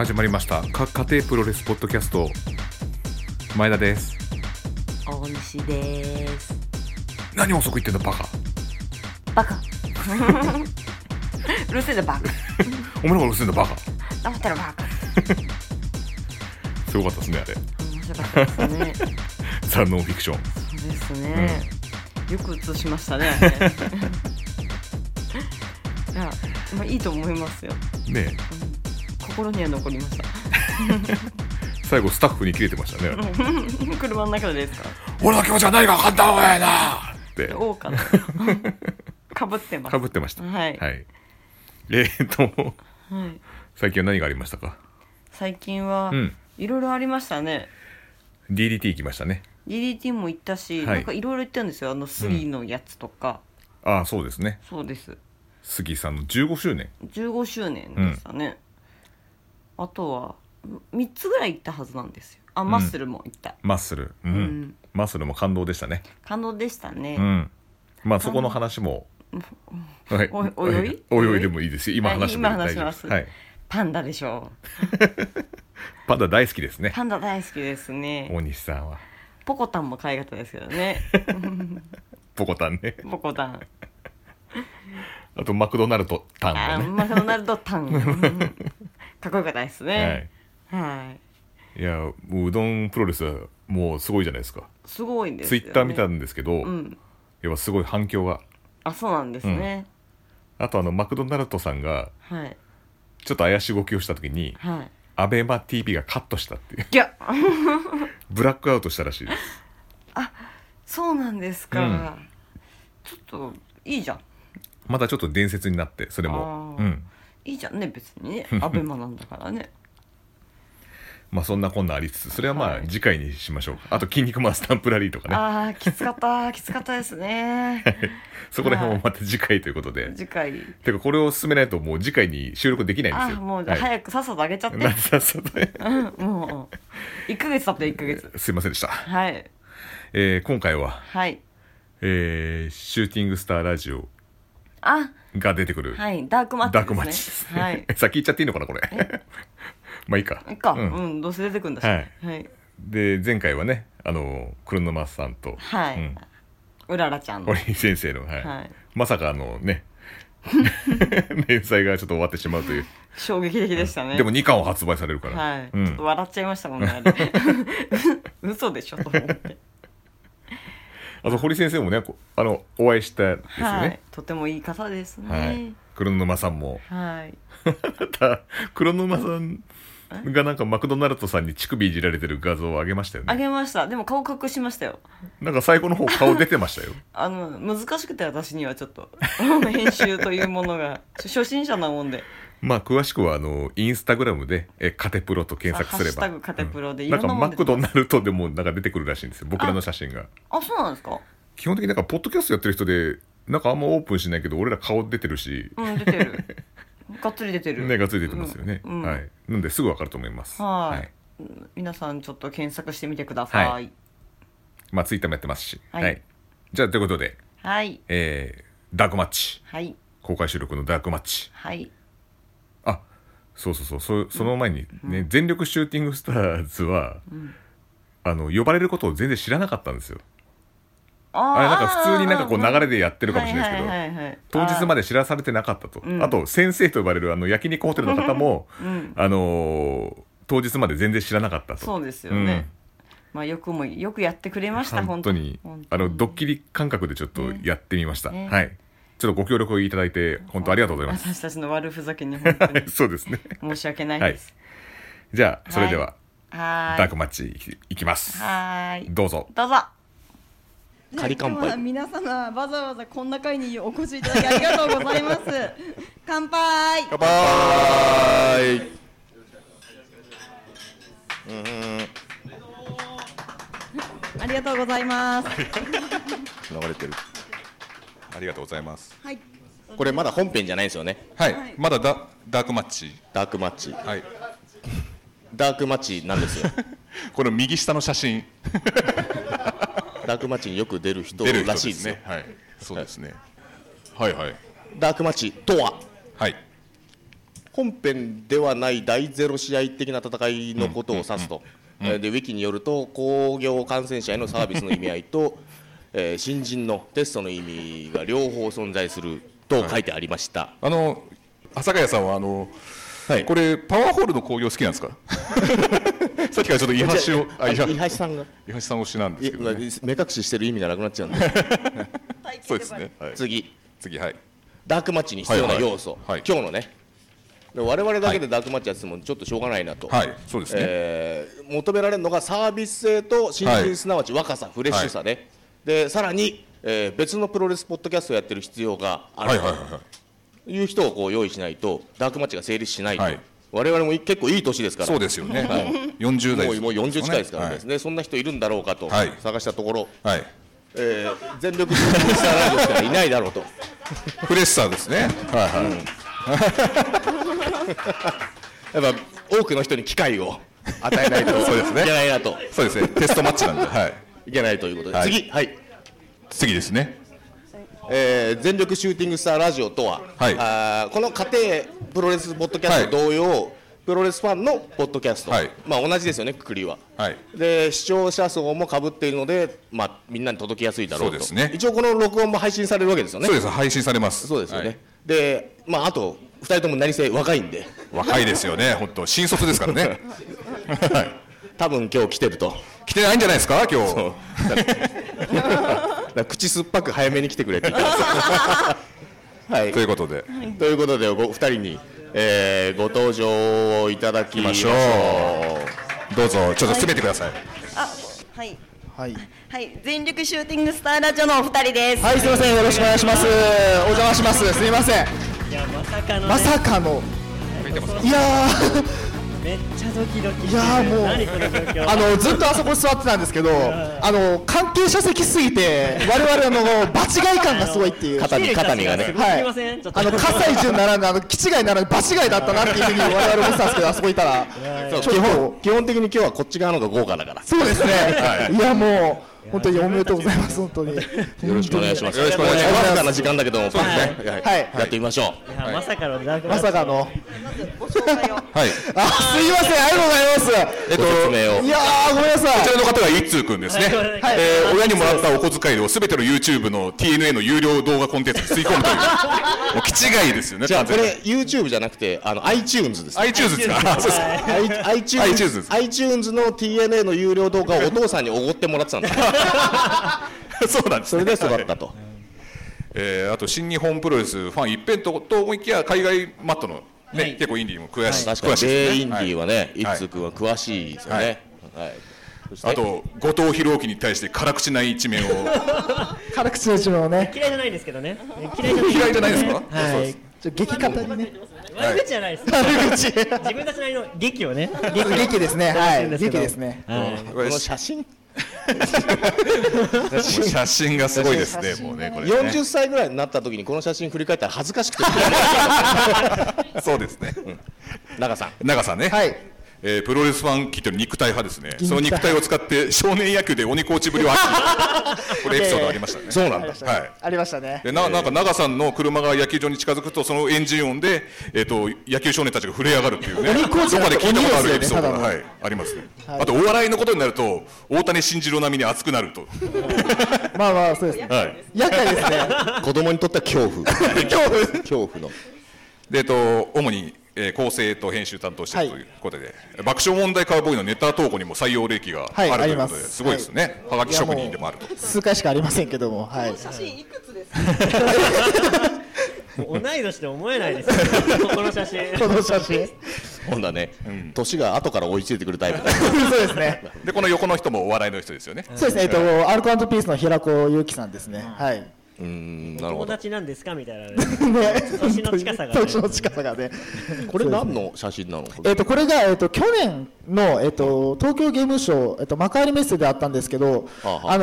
始まりました家庭プロレスポッドキャスト、前田です。 大西です。 何遅く言ってんだバカバカうるせえなバカお前の方がうるせえんだバカ黙ってろバカすごかったですねあれ。 面白かったですねザ・ノンフィクション。 そうですね、よく映しましたねいや、まあ、いいと思いますよねえ、 心には残りました最後スタッフに切れてましたね車の中でですか。 俺の気持ちは何か分かった方がいいなって王かなかぶってます。 かぶってました。 はい、 はい、 はい、 最近は何がありましたか。 最近はいろいろありましたね。 DDT 行きましたね。 DDT も行ったし、 はい、 なんかいろいろ行ったんですよ。杉のやつとか、 ああそうですね。 そうです、 杉さんの15周年 15周年でしたね、あとは3つぐらい行ったはずなんですよ。マッスルも行った、 マッスル、マッスルも感動でしたね。 感動でしたね、 まあそこの話も、はい、 おいおいおいおいでもいいですよ。今話しても大丈夫です。はい、 パンダでしょパンダ大好きですね。 パンダ大好きですね。 大西さんはポコタンも可愛かったですけどねポコタンね。 ポコタン、 あとマクドナルドタンもね。 マクドナルドタンかっこよかったですね。はい、 いやもううどんプロレスはもうすごいじゃないですか。 すごいんですよね。 ツイッター見たんですけど、やっぱすごい反響が。 あ、そうなんですね、 あとマクドナルドさんがちょっと怪しい動きをした時に、アベマ TV がカットしたっていう。 いやブラックアウトしたらしいです。 あ、そうなんですか、ちょっといいじゃん。 またちょっと伝説になって、それもいいじゃんね、別にねアベマなんだからねまあそんなこんなありつつ、それはまあ次回にしましょう。あと筋肉マンスタンプラリーとかね。 きつかったですねそこら辺もまた次回ということで、 次回てかこれを進めないともう次回に収録できないんですよ。 もうじゃあ早くさっさとあげちゃって、 さっさとねもう1ヶ月経って1ヶ月、 すいませんでした。 はい、 今回は、シューティングスターラジオが出てくる、 ダークマッチですね。 ダークマッチですね、先言っちゃっていいのかなこれまあいいか、 どうせ出てくるんだし、 で前回はね黒沼さんと、 うららちゃんの堀井先生の、まさかね連載がちょっと終わってしまうという衝撃的でしたね。 でも2巻を発売されるから、 ちょっと笑っちゃいましたもんねあれ嘘でしょと思ってあと堀先生もねお会いしたんですよね、 とてもいい方ですね、 黒沼さんも、黒沼さんがなんかマクドナルドさんに乳首いじられてる画像を上げましたよね。 上げました。でも顔隠しましたよ。 なんか最後の方顔出てましたよ難しくて私にはちょっと編集というものが初心者なもんで、 まあ詳しくはインスタグラムでカテプロと検索すれば、 ハッシュタグカテプロでいなんかろんなもんマクドナルドでもなんか出てくるらしいんですよ、僕らの写真が。 そうなんですか。 基本的になんかポッドキャストやってる人でなんかあんまオープンしないけど俺ら顔出てるし、 出てるがっつり出てるね、がっつり出てますよね、なんですぐ分かると思います。 皆さんちょっと検索してみてください。 まあツイッターもやってますし、じゃあということで、ダークマッチ、公開収録のダークマッチ、そうその前にね、全力シューティングスターズは、呼ばれることを全然知らなかったんですよ。あれなんか普通になんかこう流れでやってるかもしれないですけど、当日まで知らされてなかったと。あと先生と呼ばれる焼肉ホテルの方も当日まで全然知らなかったと。 そうですよね、まあよくやってくれました。 本当にドッキリ感覚でちょっとやってみました。ちょっとご協力をいただいて本当ありがとうございます。 私たちの悪ふざけに本当にそうですね、 申し訳ないです。 じゃあそれではダークマッチいきます。どうぞ。 仮乾杯。皆様わざわざこんな会にお越しいただきありがとうございます乾杯。 乾杯。 ありがとうございます流れてる。ありがとうございます。 これまだ本編じゃないですよね。 まだダークマッチ。 ダークマッチ。ダークマッチなんですよこの右下の写真ダークマッチによく出る人らしいですよ。 そうですね。 ダークマッチとは、 本編ではない第0試合的な戦いのことを指すと、でウィキによると工業感染者へのサービスの意味合いと、新人のテストの意味が両方存在すると書いてありました。 朝ヶ谷さんはこれパワーホールの工業好きなんですか？さっきからちょっと伊橋を伊橋さんが伊橋さん推しなんですけど、ね、 目隠ししてる意味がなくなっちゃうんでそうですね、はい、 次はいダークマッチに必要な要素、今日のね我々だけでダークマッチやっててもちょっとしょうがないなと、 そうですね、 求められるのがサービス性と新人、すなわち若さフレッシュさね、でさらに、別のプロレスポッドキャストをやってる必要があるという人をこう用意しないとダークマッチが成立しないと、我々も結構いい年ですから、 そうですよね、40代もう40近いですからですね、そんな人いるんだろうかと探したところ、全力スターラジオしかいないだろうとフレッシャーですね、 やっぱ多くの人に機会を与えないとそうですね、 いけないなと、 そうですね、テストマッチなんで、 いけないということで、 次ですね、 全力シューティングスターラジオとは、この家庭プロレスポッドキャスト同様、プロレスファンのポッドキャスト、まあ同じですよね、くくりは、で視聴者層もかぶっているので、まあ、みんなに届きやすいだろうと、一応この録音も配信されるわけですよね。 そうです、配信されます。 そうですよね、で、まあ、あと2人とも何せ若いんで、 若いですよね、本当新卒ですからね多分今日来てると、 来てないんじゃないですか、今日口酸っぱく早めに来てくれって言ってますということでお二人に、ご登場いただきましょう。 どうぞちょっと詰めてください。 全力シューティングスターラジオのお二人です。 すいません、よろしくお願いします。お邪魔します。すいません。 いやまさかのいやめっちゃドキドキしてる。 いやもう何この状況。 ずっとあそこ座ってたんですけど、関係者席すぎて我々場違い感がすごいっていう。 肩身がね、 葛西潤ならぬ気違いならぬ場違いだったなっていうふうに我々思ってたんですけど、あそこいたら基本的に今日はこっち側の方が豪華だから。 そうですね、いやもう本当におめでとうございます。本当によろしくお願いします。わずかな時間だけども、やってみましょう。 まさかのまさかのご紹介をすいません、ありがとうございます。 ご説明を。 いやー、ごめんなさい。 こちらの方が一通くんですね。親にもらったお小遣いをすべての YouTube の TNA の有料動画コンテンツに吸い込むという、もう気違いですよね。 じゃあこれ YouTube じゃなくてiTunes です。 iTunes ですか。 iTunes の TNA の有料動画をお父さんにおごってもらってたんです。 そうなんです。 それで育ったと。 あと新日本プロレスファン一辺と思いきや海外マットのね、結構インディーも詳しい。 確かに米インディーはね、一通君は詳しいですよね。 あと後藤弘樹に対して辛口な一面を辛口な一面をね、 嫌いじゃないんですけどね。 嫌いじゃないですか。 激方にね、 悪口じゃないです。 悪口。 自分たちなりの劇をね。 劇ですね。はい。劇ですね。 この写真写真がすごいですね。もうね、これ 40歳ぐらいになった時にこの写真振り返ったら恥ずかしくてそうですね。 長さんね、プロレスファンきってる肉体派ですね。その肉体を使って少年野球で鬼コーチぶりを発揮、これエピソードありましたね。 そうなんだ。 ありましたね。 でなんか長さんの車が野球場に近づくとそのエンジン音で野球少年たちが震え上がるっていうね、どこかで聞いたことあるエピソードがありますね。あとお笑いのことになると大谷慎次郎並みに熱くなると。 まあまあそうですね。厄介ですね。 子供にとっては恐怖の。 で主に構成と編集担当しているということで、爆笑問題カウボーイのネタ投稿にも採用歴があるということで、すごいですね。はがき職人でもあると。 数回しかありませんけども、 写真いくつです同い年で思えないですよ。この写真。 ほんだね、年が後から追いついてくるタイプ。 そうですね。 でこの横の人もお笑いの人ですよね。 そうですね。アルコ&ピースの平子祐希さんですね。はい。 友達なんですかみたいな年の近さがね。 これ何の写真なの？ これが去年の東京ゲームショー幕張メッセであったんですけど、ア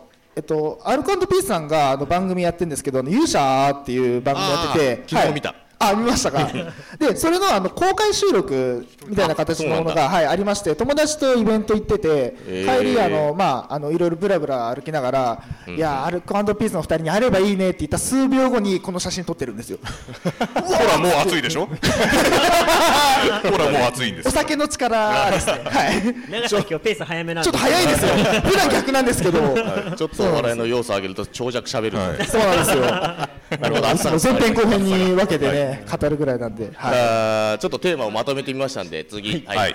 ルコ&ピースさんが番組やってるんですけど、勇者っていう番組やってて、 昨日見た。 あ、見ましたか。でそれの公開収録みたいな形のものが、はい、ありまして、友達とイベント行ってて、帰りいろいろブラブラ歩きながら、いやアルコ&ピースの2人に会えればいいねって言った数秒後にこの写真撮ってるんですよ。 ほらもう熱いでしょ。ほらもう熱いんです。 お酒の力ですね。はい。 長崎今日ペース早めなんで。 ちょっと早いですよ。普段逆なんですけど、 ちょっとお笑いの要素を上げると長尺喋る。 そうなんですよ。 なるほど。 前編後編に分けてね語るぐらいなんで。 ちょっとテーマをまとめてみましたんで、次はい。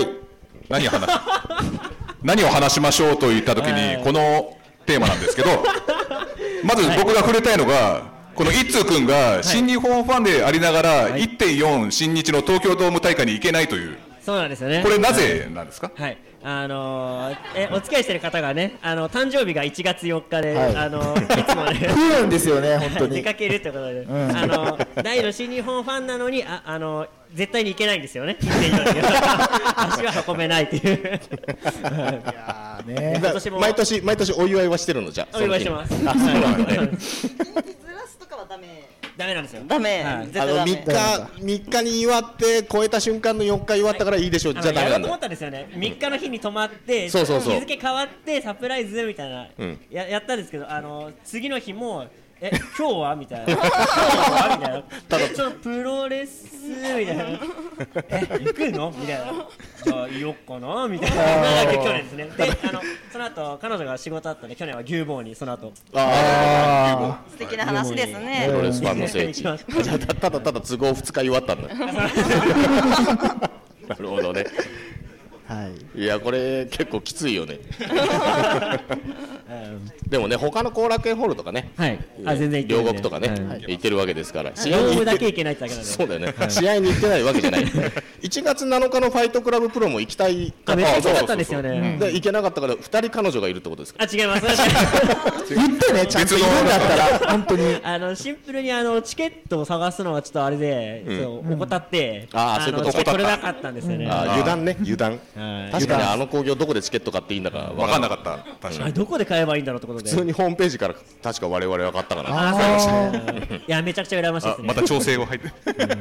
何を話しましょうと言ったときにこのテーマなんですけど、まず僕が触れたいのが、この一通君が新日本ファンでありながら 1.4 新日の東京ドーム大会に行けないという。 そうなんですよね。 これなぜなんですか。 はい、お付き合いしてる方がね、誕生日が1月4日で、いつもね不運ですよね、本当に出かけるってことで、大の新日本ファンなのに絶対に行けないんですよね。足は運べないっていう。いやね、 毎年お祝いはしてるの。じゃあお祝いしてます。 ずらすとかはダメなんですよ。 ダメ。 3日に祝って超えた瞬間の4日祝ったからいいでしょう。じゃダメなんだ。 思ったんですよね。3日の日に泊まって、日付変わってサプライズみたいなやったんですけど、次の日も今日はみたいな。今日はみたいな。ちょっとプロレスみたいな。行くのみたいな。じゃあ行こうかなみたいな。去年ですね。で、その後彼女が仕事あったんで、去年は牛坊にその後。 素敵な話ですね。 プロレスファンの聖地。じゃあただ都合2日祝ったんだ。なるほどね。いやこれ結構きついよね。でもね、他の後楽園ホールとかね、両国とかね行ってるわけですから、 試合にだけ行けないってだけなんで。 そうだよね。試合に行ってないわけじゃない。1月7日のファイトクラブプロも行きたいかめっちゃ行きたかったんですよね。 で行けなかったから2人彼女がいるってことですか。 違います。 言ってね、ちゃんといるんだったら本当に。 シンプルにチケットを探すのがちょっとあれで怠って、 そういうこと取れなかったんですよね。 油断ね、油断。確かに興行どこでチケット買っていいんだか分かんなかった。確かにどこで買えばいいんだろうってことで、 普通にホームページから確か我々分かったかな。 いやめちゃくちゃ羨ましいですね。 また調整を入って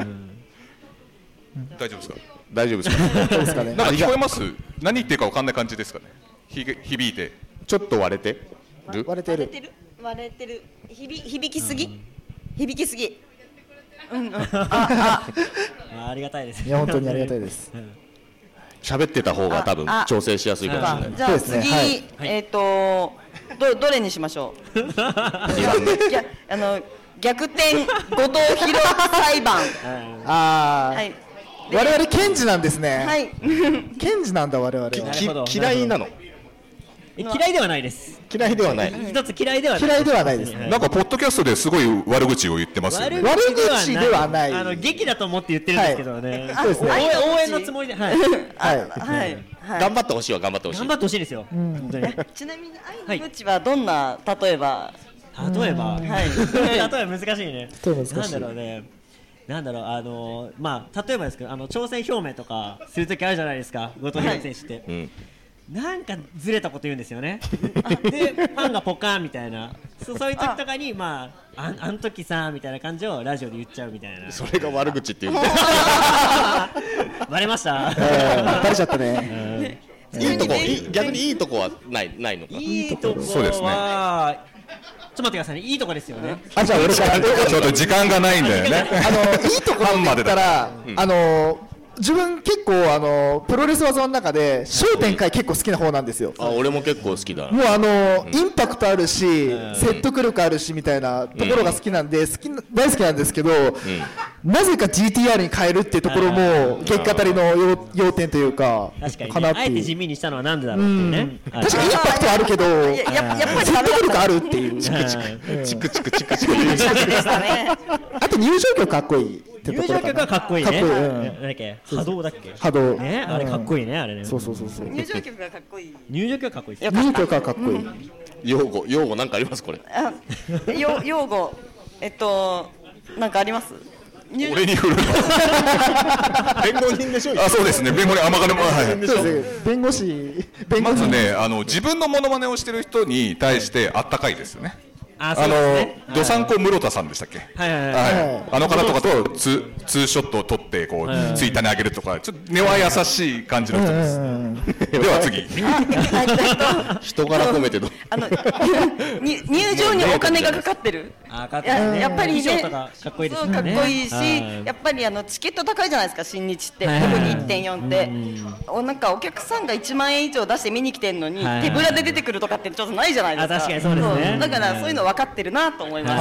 大丈夫ですか。 大丈夫ですか。 なんか聞こえます。何言ってるか分かんない感じですかね。響いてちょっと割れてる。 響きすぎ。 ありがたいです。 いや本当にありがたいです。 喋ってた方が多分調整しやすいかもしれない。 じゃあ次、どれにしましょう。逆転後藤弘裁判。 我々検事なんですね。検事なんだ我々。 嫌いなの。 嫌いではないです。 嫌いではない。 一つ嫌いではない。 嫌いではないですね。 なんかポッドキャストですごい悪口を言ってますよね。 悪口ではない。 劇だと思って言ってるんですけどね。応援のつもりで。 頑張ってほしいは頑張ってほしい。 頑張ってほしいですよ。 ちなみに愛の口はどんな例えば。 例えば難しいね。なんだろうね。なんだろうまあ例えばですけど挑戦表明とかするときあるじゃないですか。後藤弘選手って。なんかずれたこと言うんですよね。でファンがポカーンみたいな、そういう時とかにあん時さみたいな感じをラジオで言っちゃうみたいな。 それが悪口って言う。 バレました。 バレちゃったね。 逆にいいとこはないのか。 いいとこはそうですね。ちょっと待ってくださいね。いいとこですよね。 じゃあ俺からちょっと時間がないんだよね。 いいところで言ったら自分結構プロレス技の中で焦点回結構好きな方なんですよ。 俺も結構好きだ。 もうインパクトあるし説得力あるしみたいなところが好きなんで大好きなんですけど、なぜか GTR に変えるっていうところも結果たりの要点というか。 確かにね。あえて地味にしたのはなんでだろうっていうね。 確かにインパクトはあるけど説得力あるっていう。 チクチクあと入場曲かっこいい。 入場曲はかっこいいね。なんだっけ、波動だっけ。 波動。 ね、あれかっこいいね、あれね。 そう。 入場曲がかっこいい。 入場曲がかっこいい。 入場曲がかっこいい。 用語なんかありますこれ。 用語なんかあります。 俺に振る。 弁護人でしょ。 そうですね。弁護人天金も。 弁護士。 まずね自分のモノマネをしてる人に対してあったかいですよね。 どさんこ室田さんでしたっけ。あの方とかとツーショットを撮ってこうツイッターに上げるとか、ちょっと根は優しい感じの人です。では次。 人柄込めての。 入場にお金がかかってる。やっぱりね、 かっこいいですね。 かっこいいし、やっぱりチケット高いじゃないですか、新日って。特に 1.4 って。なんかお客さんが1万円以上出して見に来てんのに、手ぶらで出てくるとかってちょっとないじゃないですか。 確かにそうですね。 だからそういうの分かってるなと思います。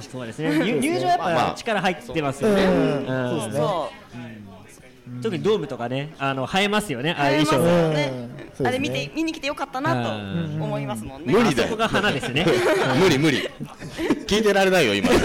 そうですね。入場やっぱ力入ってますよね。そうですね。特にドームとかね、映えますよね。ああいう衣装。 あれ見に来てよかったなと思いますもんね。 無理だよ。 そこが花ですね。 無理。聞いてられないよ今。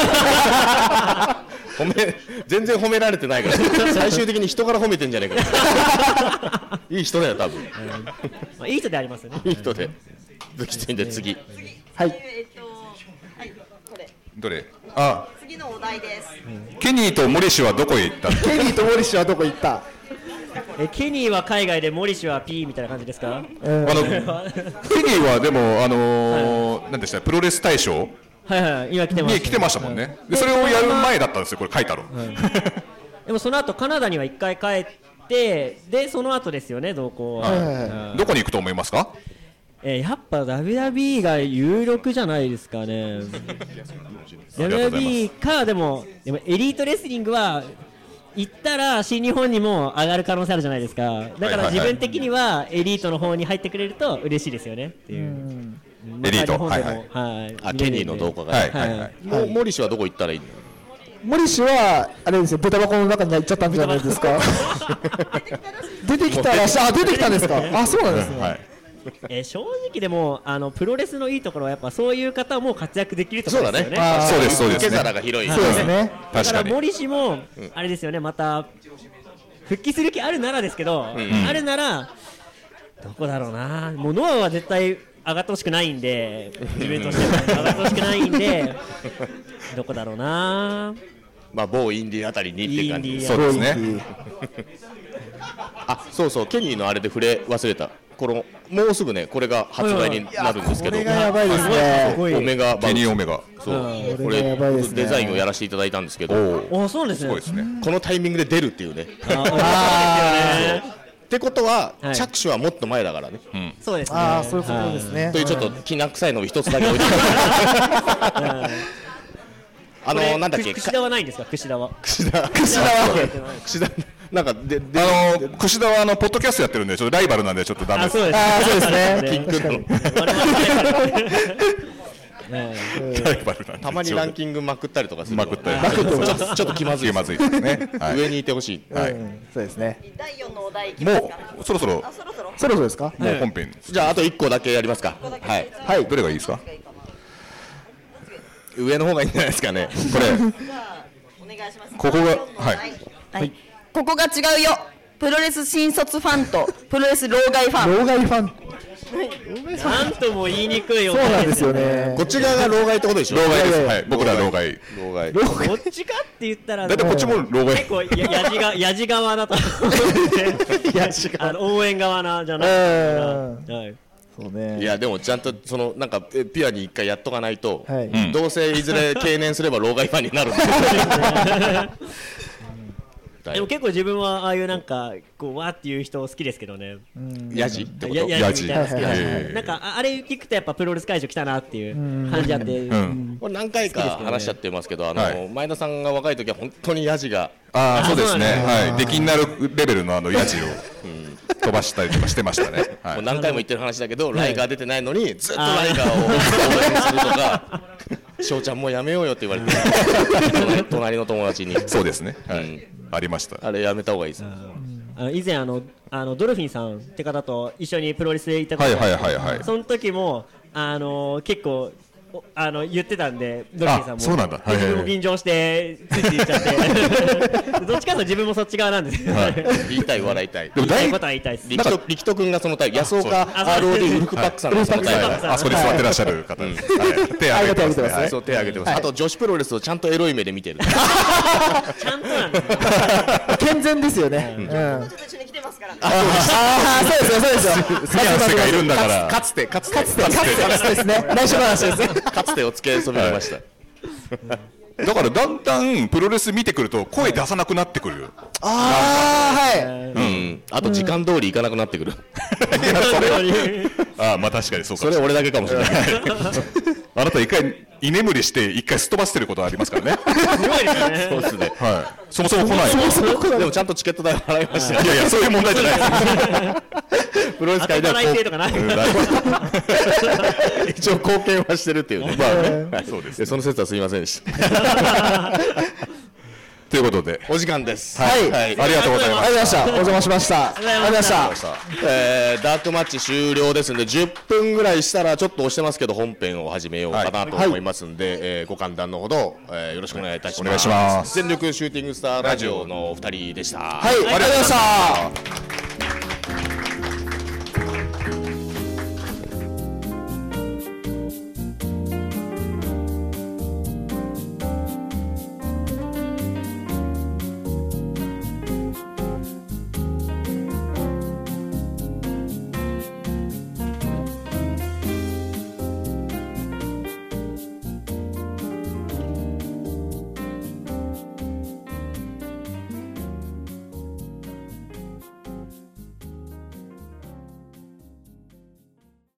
全然褒められてないから。最終的に人から褒めてんじゃねえか。いい人だよ多分。 いい人でありますよね。 いい人で。次。 はい。 これ。 どれ？ 次のお題です。 ケニーとモリシはどこへ行った？ ケニーとモリシはどこ行った？ ケニーは海外でモリシは P みたいな感じですか？ ケニーはでも何でした？プロレス大賞？ 今来てます。 来てましたもんね。でそれをやる前だったんですよ。これ書いたの。 でもその後カナダには1回帰ってでその後ですよね同行は。 どこに行くと思いますか？ やっぱ WWE が有力じゃないですかね。WWE かでもエリートレスリングは行ったら新日本にも上がる可能性あるじゃないですか。だから自分的にはエリートの方に入ってくれると嬉しいですよねっていう。 エリート。 ケニーの動画が。モリシはどこ行ったらいいの？ モリシはあれですよ、豚箱の中に入っちゃったんじゃないですか。出てきたら出てきたんですか。そうなんですね。 正直でもプロレスのいいところはやっぱそういう方も活躍できるところですよね。 そうです。 受け皿が広い。 そうですね。 だから森氏もあれですよね、また復帰する気あるならですけど、あるならどこだろうな。もうノアは絶対上がってほしくないんで、自分としては上がってほしくないんで、どこだろうな。 某インディーあたりにって感じ。 そうですね。 そうケニーのあれで触れ忘れた。もうすぐねこれが発売になるんですけど、 これがやばいですね。 オメガケニーオメガ。 これデザインをやらせていただいたんですけど、 そうですね。 このタイミングで出るっていうね。ってことは着手はもっと前だからね。 そうですね。 そういうことですね。 というちょっときな臭いのを一つだけ置いてなんだっけ。 櫛田はないんですか？櫛田はなんか櫛田はポッドキャストやってるんでちょっとライバルなんでちょっとダメです。 そうですね。 ピンクのたまにランキングまくったりとかする。ちょっと気まずいですね。上にいてほしい。 そうですね。 第4のお題いきますか。 もうそろそろですか？ もう本編。 じゃああと1個だけやりますか。 はい。どれがいいですか？ 上の方がいいんじゃないですかね。 これ。お願いします。 ここがはい。ここが違うよ。プロレス新卒ファンとプロレス老害ファン。 なんとも言いにくい。 そうなんですよね。 こっち側が老害ってことでしょ。 老害です。はい。僕ら老害。 こっちかって言ったらだってこっちも老害。 結構やじ側だと思って応援側なじゃないそうね。 いやでもちゃんとなんかピュアに一回やっとかないと、どうせいずれ経年すれば老害ファンになるんですよ。 でも結構自分はああいうなんかこうわーっていう人好きですけどね。 ヤジってこと？ ヤジみたいな好きだ。なんかあれ聞くとやっぱプロレス会場来たなっていう感じあって。 これ何回か話しちゃってますけど、前田さんが若い時は本当にヤジが。 そうですね。はい。出禁になるレベルのヤジを飛ばしたりとかしてましたね。 もう何回も言ってる話だけど、ライガー出てないのにずっとライガーを応援するとか。翔ちゃんもうやめようよって言われて隣の友達に。 そうですね。ありました。 あれやめた方がいいです。 以前ドルフィンさんって方と一緒にプロレスで行ったことがあって、その時も結構言ってたんで、ドルフィンさんもそうなんだ。 自分も緊張してついていっちゃってどっちかと自分もそっち側なんですよ。 言いたい笑いたい。 言いたいことは言いたいです。 力人君がそのタイプ、安岡 ROD ウルフパックさんがそのタイプ。 あそこに座ってらっしゃる方です。手挙げてますね。 そう手挙げてます。あと女子プロレスをちゃんとエロい目で見てる。 ちゃんとなんです。 健全ですよね。 から。 そうですよそうですよ。 杉谷さんがいるんだから。 かつてですね。内緒話ですね。 かつてお付き合いそびれました。 だからだんだんプロレス見てくると声出さなくなってくるよ。 あと時間通り行かなくなってくる。 まあ確かにそうか。 それ俺だけかもしれない。 あなた一回居眠りして一回すっ飛ばしてることありますからね。 すごいですね。 そうですね。 はい。そもそも来ない。 でもちゃんとチケット代払いました。 いやいやそういう問題じゃない。 プロレス界では一応貢献はしてるっていうね。 そうです。 その説はすみませんでした。 ということでお時間です。 はい、 ありがとうございました。お邪魔しました。ありがとうございました。 ダークマッチ終了ですので10分ぐらいしたらちょっと押してますけど本編を始めようかなと思いますんで、ご歓談のほど、よろしくお願いいたします。 お願いします。 全力シューティングスターラジオのお二人でした。 はい、ありがとうございました。